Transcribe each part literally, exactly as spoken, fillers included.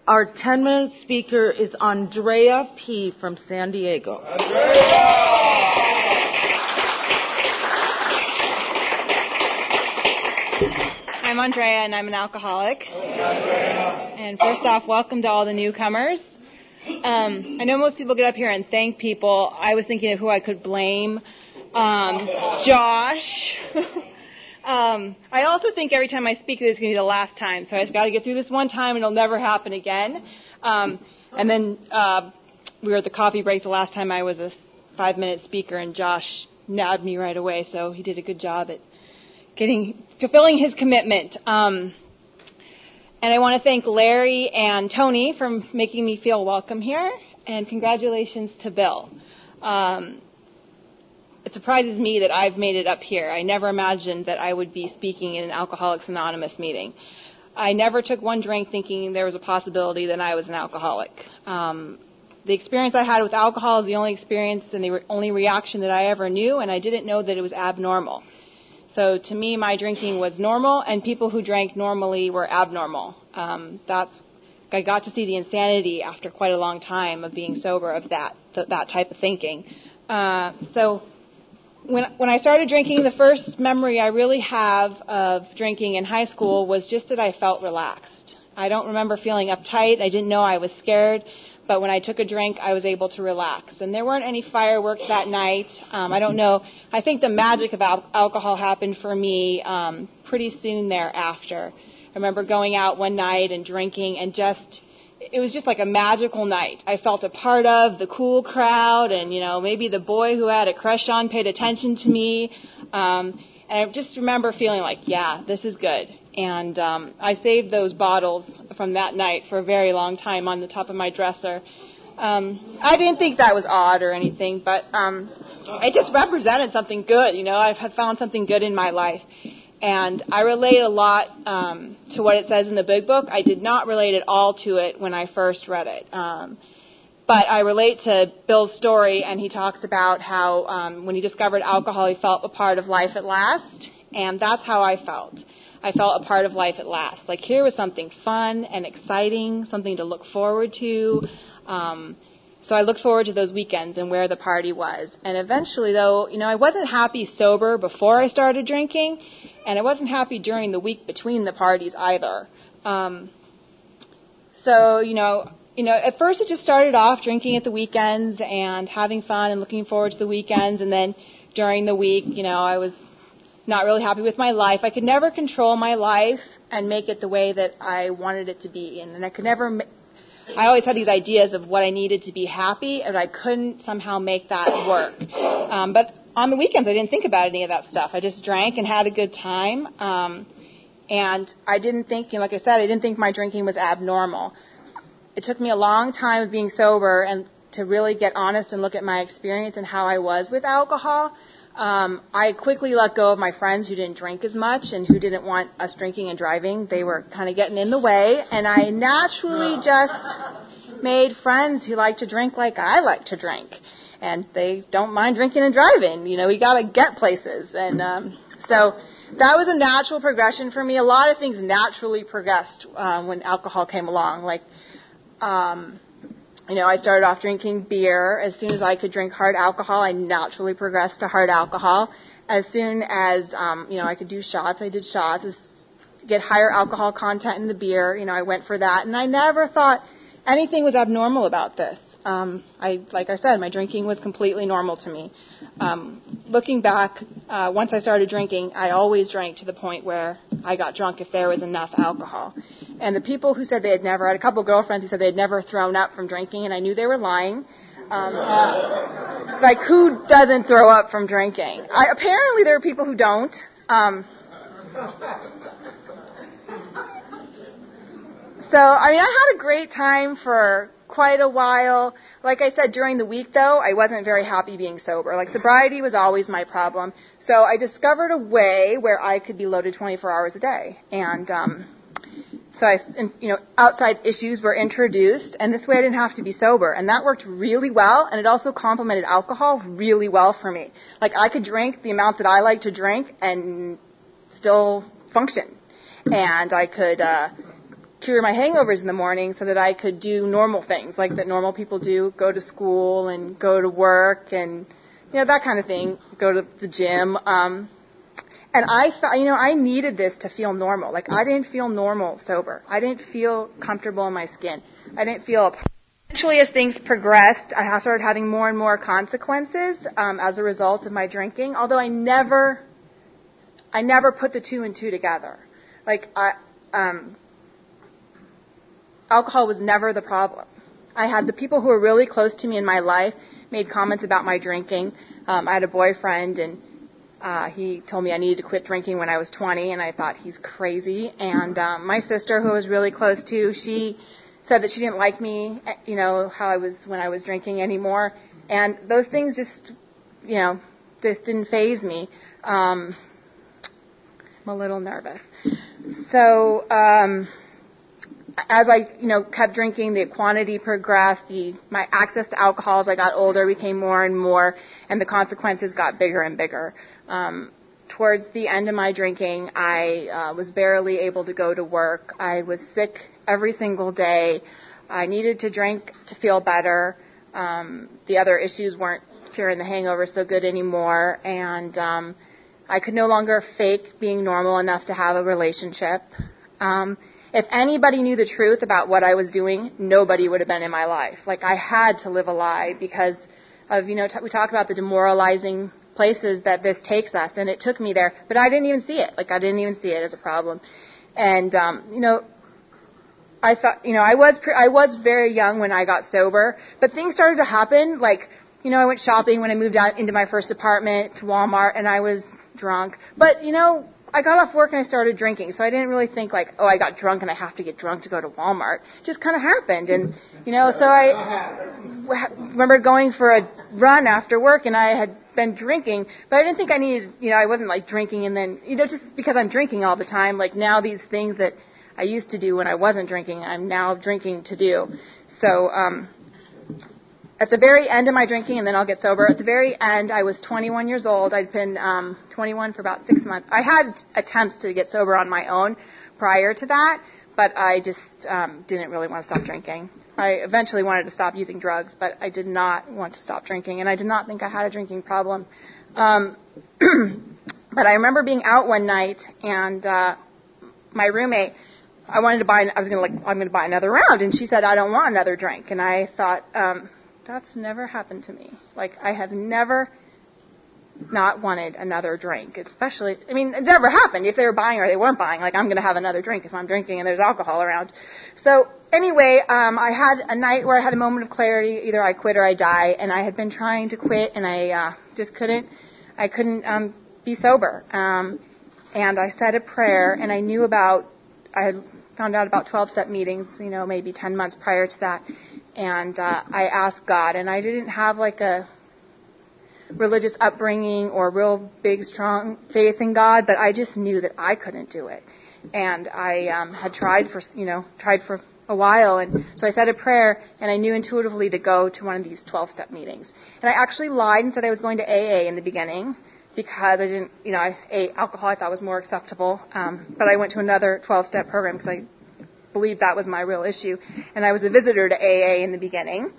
Our ten-minute speaker is Andrea P. from San Diego. Andrea! I'm Andrea, and I'm an alcoholic. And first off, welcome to all the newcomers. Um, I know most people get up here and thank people. I was thinking of who I could blame. Um, Josh. um, I also think every time I speak, this is going to be the last time. So I just got to get through this one time, and it'll never happen again. Um, and then uh, we were at the coffee break the last time I was a five-minute speaker, and Josh nabbed me right away. So he did a good job at getting fulfilling his commitment. Um, and I want to thank Larry and Tony for making me feel welcome here, and congratulations to Bill. Um, it surprises me that I've made it up here. I never imagined that I would be speaking in an Alcoholics Anonymous meeting. I never took one drink thinking there was a possibility that I was an alcoholic. Um, the experience I had with alcohol is the only experience and the re- only reaction that I ever knew, and I didn't know that it was abnormal. So to me, my drinking was normal, and people who drank normally were abnormal. Um, that's I got to see the insanity after quite a long time of being sober of that th- that type of thinking. Uh, so when when I started drinking, the first memory I really have of drinking in high school was just that I felt relaxed. I don't remember feeling uptight. I didn't know I was scared. But when I took a drink, I was able to relax. And there weren't any fireworks that night. Um, I don't know. I think the magic of al- alcohol happened for me um, pretty soon thereafter. I remember going out one night and drinking, and just, it was just like a magical night. I felt a part of the cool crowd, and, you know, maybe the boy who I had a crush on paid attention to me. Um, and I just remember feeling like, yeah, this is good. And um, I saved those bottles from that night for a very long time on the top of my dresser. Um, I didn't think that was odd or anything, but um, it just represented something good. You know, I've had found something good in my life. And I relate a lot um, to what it says in the Big Book. I did not relate at all to it when I first read it. Um, but I relate to Bill's story, and he talks about how um, when he discovered alcohol, he felt a part of life at last. And that's how I felt. I felt a part of life at last. Like here was something fun and exciting, something to look forward to. Um, so I looked forward to those weekends and where the party was. And eventually, though, you know, I wasn't happy sober before I started drinking, and I wasn't happy during the week between the parties either. Um, so, you know, you know, at first it just started off drinking at the weekends and having fun and looking forward to the weekends. And then during the week, you know, I was not really happy with my life. I could never control my life and make it the way that I wanted it to be. And, and I could never, ma- I always had these ideas of what I needed to be happy, and I couldn't somehow make that work. Um, but on the weekends, I didn't think about any of that stuff. I just drank and had a good time. Um, and I didn't think, you know, like I said, I didn't think my drinking was abnormal. It took me a long time of being sober and to really get honest and look at my experience and how I was with alcohol. Um, I quickly let go of my friends who didn't drink as much and who didn't want us drinking and driving. They were kind of getting in the way, and I naturally just made friends who like to drink like I like to drink, and they don't mind drinking and driving. You know, we got to get places, and um, so that was a natural progression for me. A lot of things naturally progressed um, when alcohol came along, like um You know, I started off drinking beer. As soon as I could drink hard alcohol, I naturally progressed to hard alcohol. As soon as, um, you know, I could do shots, I did shots. As get higher alcohol content in the beer, you know, I went for that. And I never thought anything was abnormal about this. Um, I, like I said, my drinking was completely normal to me. Um, looking back, uh, once I started drinking, I always drank to the point where I got drunk if there was enough alcohol. And the people who said they had never, I had a couple of girlfriends who said they had never thrown up from drinking, and I knew they were lying. Um, like, who doesn't throw up from drinking? I, apparently there are people who don't. Um, so, I mean, I had a great time for quite a while. Like I said, during the week, though, I wasn't very happy being sober. Like, sobriety was always my problem. So I discovered a way where I could be loaded twenty-four hours a day. And um, so, I, you know, outside issues were introduced, and this way I didn't have to be sober. And that worked really well, and it also complemented alcohol really well for me. Like, I could drink the amount that I like to drink and still function. And I could... Uh, cure my hangovers in the morning so that I could do normal things like that normal people do, go to school and go to work and, you know, that kind of thing, go to the gym. Um, and I thought, you know, I needed this to feel normal. Like, I didn't feel normal sober. I didn't feel comfortable in my skin. I didn't feel... Eventually, as things progressed, I started having more and more consequences um, as a result of my drinking, although I never, I never put the two and two together. Like, I... Um, Alcohol was never the problem. I had the people who were really close to me in my life made comments about my drinking. Um, I had a boyfriend, and uh, he told me I needed to quit drinking when I was twenty, and I thought he's crazy. And um, my sister, who I was really close to, she said that she didn't like me, you know, how I was when I was drinking anymore. And those things just, you know, just didn't faze me. Um, I'm a little nervous. So... Um, As I, you know, kept drinking, the quantity progressed, the, my access to alcohol as I got older became more and more, and the consequences got bigger and bigger. Um, towards the end of my drinking, I uh, was barely able to go to work. I was sick every single day. I needed to drink to feel better. Um, the other issues weren't curing the hangover so good anymore, and um, I could no longer fake being normal enough to have a relationship. Um, If anybody knew the truth about what I was doing, nobody would have been in my life. Like, I had to live a lie because of, you know, t- we talk about the demoralizing places that this takes us, and it took me there, but I didn't even see it. Like, I didn't even see it as a problem. And, um, you know, I thought, you know, I was, pre- I was very young when I got sober, but things started to happen. Like, you know, I went shopping when I moved out into my first apartment to Walmart, and I was drunk. But, you know, I got off work and I started drinking, so I didn't really think like, oh, I got drunk and I have to get drunk to go to Walmart. It just kind of happened, and you know, so I remember going for a run after work, and I had been drinking, but I didn't think I needed, you know, I wasn't like drinking and then, you know, just because I'm drinking all the time, like now these things that I used to do when I wasn't drinking, I'm now drinking to do. So, um, at the very end of my drinking, and then I'll get sober, at the very end, I was twenty-one years old. I'd been um, twenty-one for about six months. I had attempts to get sober on my own prior to that, but I just um, didn't really want to stop drinking. I eventually wanted to stop using drugs, but I did not want to stop drinking, and I did not think I had a drinking problem. Um, but I remember being out one night, and uh, my roommate, I wanted to buy, I was going to like, I'm going to buy another round, and she said, I don't want another drink, and I thought, um, that's never happened to me. Like, I have never not wanted another drink, especially, I mean, it never happened. If they were buying or they weren't buying, like, I'm going to have another drink if I'm drinking and there's alcohol around. So, anyway, um, I had a night where I had a moment of clarity. Either I quit or I die, and I had been trying to quit, and I uh, just couldn't, I couldn't um, be sober. Um, and I said a prayer, and I knew about, I had found out about twelve-step meetings, you know, maybe ten months prior to that. And uh, I asked God, and I didn't have like a religious upbringing or real big, strong faith in God, but I just knew that I couldn't do it. And I um, had tried for, you know, tried for a while, and so I said a prayer, and I knew intuitively to go to one of these twelve-step meetings. And I actually lied and said I was going to A A in the beginning because I didn't, you know, I ate alcohol I thought was more acceptable, um, but I went to another twelve-step program because I believed that was my real issue, and I was a visitor to A A in the beginning.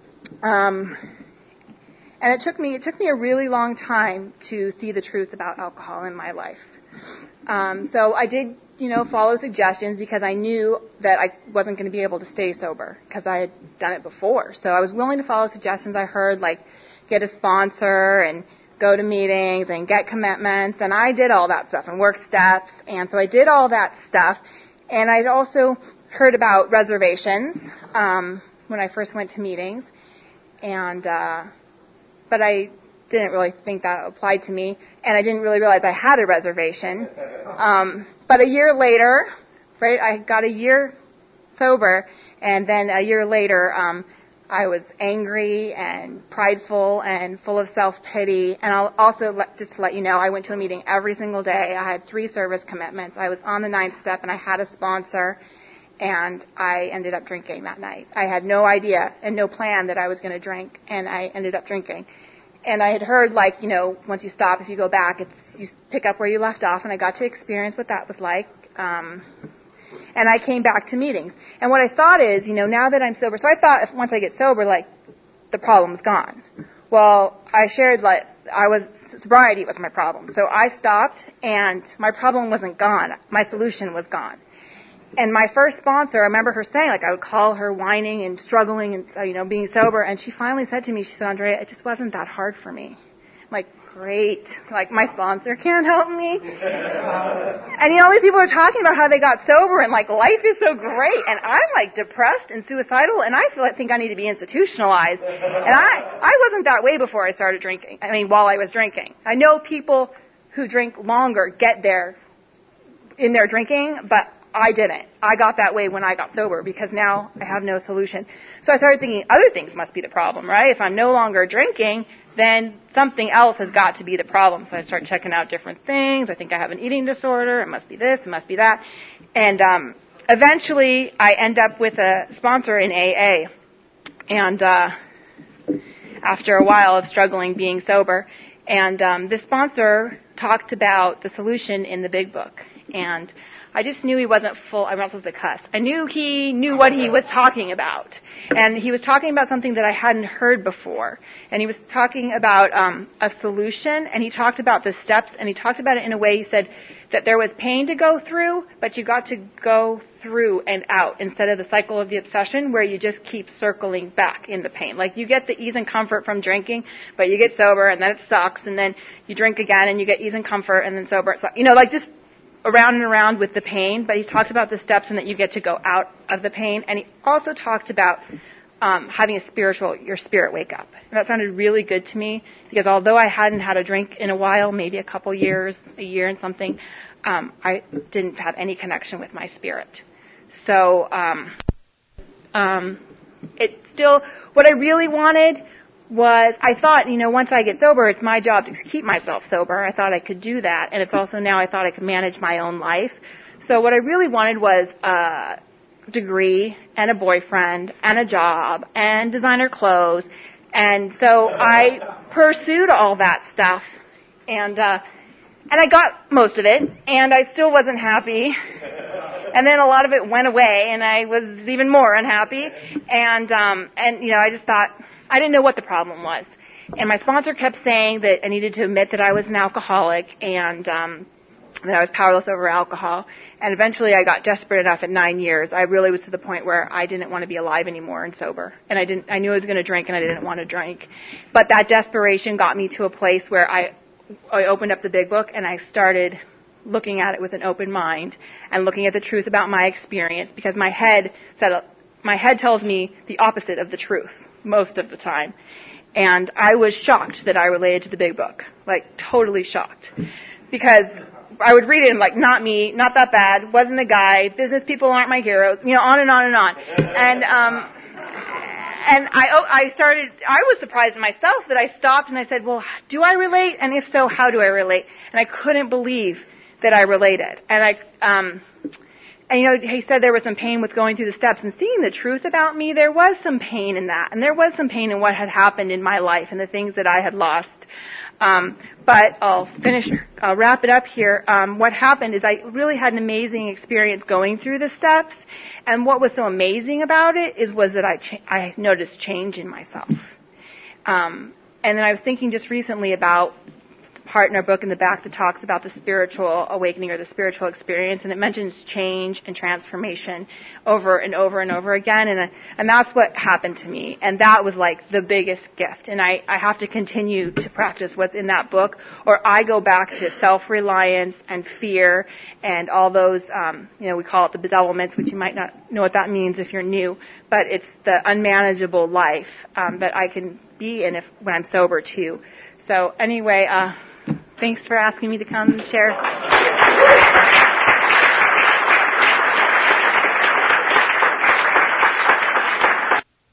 Um, and it took me it took me a really long time to see the truth about alcohol in my life. Um, so I did, you know, follow suggestions because I knew that I wasn't going to be able to stay sober because I had done it before. So I was willing to follow suggestions I heard, like get a sponsor and go to meetings and get commitments, and I did all that stuff and work steps, and so I did all that stuff. And I'd also heard about reservations um, when I first went to meetings, and uh, but I didn't really think that applied to me, and I didn't really realize I had a reservation. Um, but a year later, right, I got a year sober, and then a year later, um, I was angry and prideful and full of self-pity. And I'll also, let, just to let you know, I went to a meeting every single day. I had three service commitments. I was on the ninth step, and I had a sponsor, and I ended up drinking that night. I had no idea and no plan that I was going to drink, and I ended up drinking. And I had heard, like, you know, once you stop, if you go back, it's you pick up where you left off, and I got to experience what that was like. Um, And I came back to meetings. And what I thought is, you know, now that I'm sober, so I thought if once I get sober, like, the problem's gone. Well, I shared, like, I was, sobriety was my problem. So I stopped, and my problem wasn't gone. My solution was gone. And my first sponsor, I remember her saying, like, I would call her whining and struggling and, you know, being sober. And she finally said to me, she said, Andrea, it just wasn't that hard for me. I'm like, great. Like, my sponsor can't help me. And, you know, all these people are talking about how they got sober and, like, life is so great. And I'm, like, depressed and suicidal, and I feel I think I need to be institutionalized. And I, I wasn't that way before I started drinking. I mean, while I was drinking. I know people who drink longer get there in their drinking, but I didn't. I got that way when I got sober because now I have no solution. So I started thinking other things must be the problem, right? If I'm no longer drinking, then something else has got to be the problem. So I start checking out different things. I think I have an eating disorder. It must be this. It must be that. And um, eventually I end up with a sponsor in A A. And uh, after a while of struggling being sober, and um, this sponsor talked about the solution in the Big Book. And I just knew he wasn't full. I'm not supposed to cuss. I knew he knew what he was talking about. And he was talking about something that I hadn't heard before. And he was talking about um, a solution, and he talked about the steps, and he talked about it in a way, he said that there was pain to go through, but you got to go through and out instead of the cycle of the obsession where you just keep circling back in the pain. Like, you get the ease and comfort from drinking, but you get sober, and then it sucks, and then you drink again, and you get ease and comfort, and then sober. So, you know, like just around and around with the pain, but he talked about the steps and that you get to go out of the pain. And he also talked about um, having a spiritual, your spirit wake up. And that sounded really good to me because although I hadn't had a drink in a while, maybe a couple years, a year and something, um, I didn't have any connection with my spirit. So um, um, it still, what I really wanted was, I thought, you know, once I get sober, it's my job to keep myself sober. I thought I could do that. And it's also now I thought I could manage my own life. So what I really wanted was a degree and a boyfriend and a job and designer clothes. And so I pursued all that stuff. And, uh, and I got most of it. And I still wasn't happy. And then a lot of it went away and I was even more unhappy. And, um, and, you know, I just thought, I didn't know what the problem was. And my sponsor kept saying that I needed to admit that I was an alcoholic and um, that I was powerless over alcohol. And eventually I got desperate enough at nine years. I really was to the point where I didn't want to be alive anymore and sober. And I didn't. I knew I was going to drink and I didn't want to drink. But that desperation got me to a place where I, I opened up the Big Book and I started looking at it with an open mind and looking at the truth about my experience because my head said, my head tells me the opposite of the truth most of the time. And I was shocked that I related to the Big Book. Like, totally shocked. Because I would read it and like, not me, not that bad, wasn't a guy, business people aren't my heroes, you know, on and on and on. And, um, and I, I started, I was surprised myself that I stopped and I said, well, do I relate? And if so, how do I relate? And I couldn't believe that I related. And I, um, And, you know, he said there was some pain with going through the steps and seeing the truth about me. There was some pain in that. And there was some pain in what had happened in my life and the things that I had lost. Um, but I'll finish, I'll wrap it up here. Um, what happened is I really had an amazing experience going through the steps. And what was so amazing about it is was that I, cha- I noticed change in myself. Um, and then I was thinking just recently about part in our book in the back that talks about the spiritual awakening or the spiritual experience, and it mentions change and transformation over and over and over again, and and that's what happened to me, and that was like the biggest gift, and I, I have to continue to practice what's in that book, or I go back to self-reliance and fear and all those, um, you know, we call it the bedevilments, which you might not know what that means if you're new, but it's the unmanageable life um, that I can be in if when I'm sober too. So anyway, uh, thanks for asking me to come and share.